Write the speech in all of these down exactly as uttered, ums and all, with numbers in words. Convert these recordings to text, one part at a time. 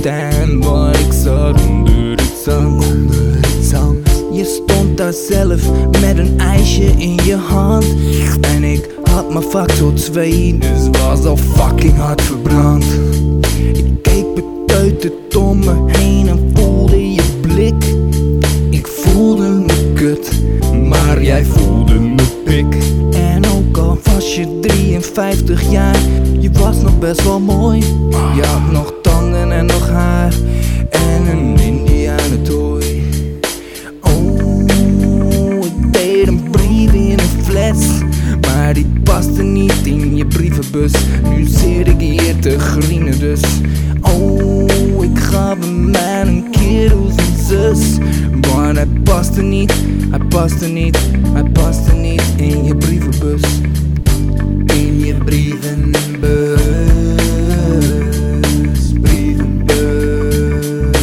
tuin waar ik zat onder het zand. Je stond daar zelf met een ijsje in je hand. En ik had mijn factor twee, dus was al fucking hard verbrand. Ik keek beteuterd om me heen en voelde je blik. Ik voelde me kut, maar jij voelde me pik. En ook al was je drieënvijftig jaar, je was nog best wel mooi. Je had nog tanden en nog haar en een indianentooi. Oh, ik deed een brief in een fles, maar die paste niet in je brievenbus. Nu zit ik hier te grienen dus. Oh, ik gaf hem maar een kerel zijn zus, maar hij paste niet, hij paste niet, hij paste niet in je brievenbus. In je brievenbus, brievenbus.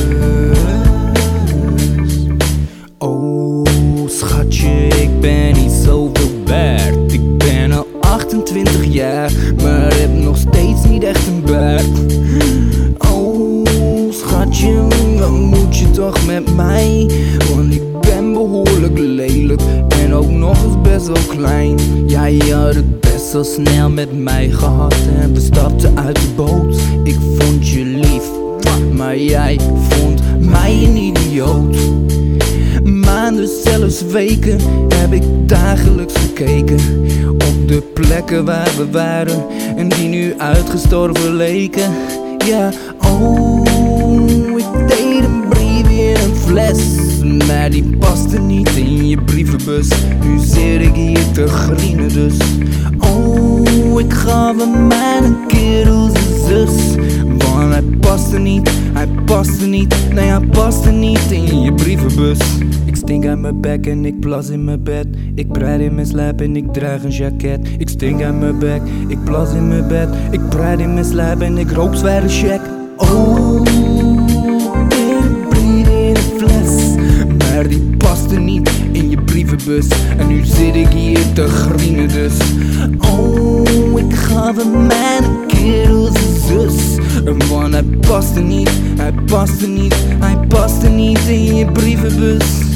Oh schatje, ik ben niet zoveel waard. Ik ben al achtentwintig jaar, maar heb nog steeds niet echt een baard. Oh schatje, wat moet je toch met mij? Want ik ben behoorlijk lelijk en ook nog eens best wel klein. Ja, je had het best wel snel met mij gehad en we stapten uit de boot. Ik vond je lief, maar jij vond mij een idioot. Maanden, zelfs weken heb ik dagelijks gekeken op de plekken waar we waren en die nu uitgestorven leken. Ja, oh, ik deed een brief in een fles, maar die paste niet in je brievenbus. Nu zit ik hier te grienen dus. Oh, ik gaf hem maar een kerel zijn zus, want hij paste niet, hij paste niet, nee hij paste niet in je brievenbus. Ik stink uit mijn bek en ik plas in mijn bed. Ik breid in mijn slijp en ik draag een jacket. Ik stink uit mijn bek, ik plas in mijn bed. Ik breid in mijn slijp en ik rook zwaar een check. Oh, een brief in een fles, maar die paste niet in je brievenbus. En nu zit ik hier te grienen dus. Oh, ik gaf hem mijn kerel zijn zus, want hij paste niet, hij paste niet, hij paste niet in je brievenbus.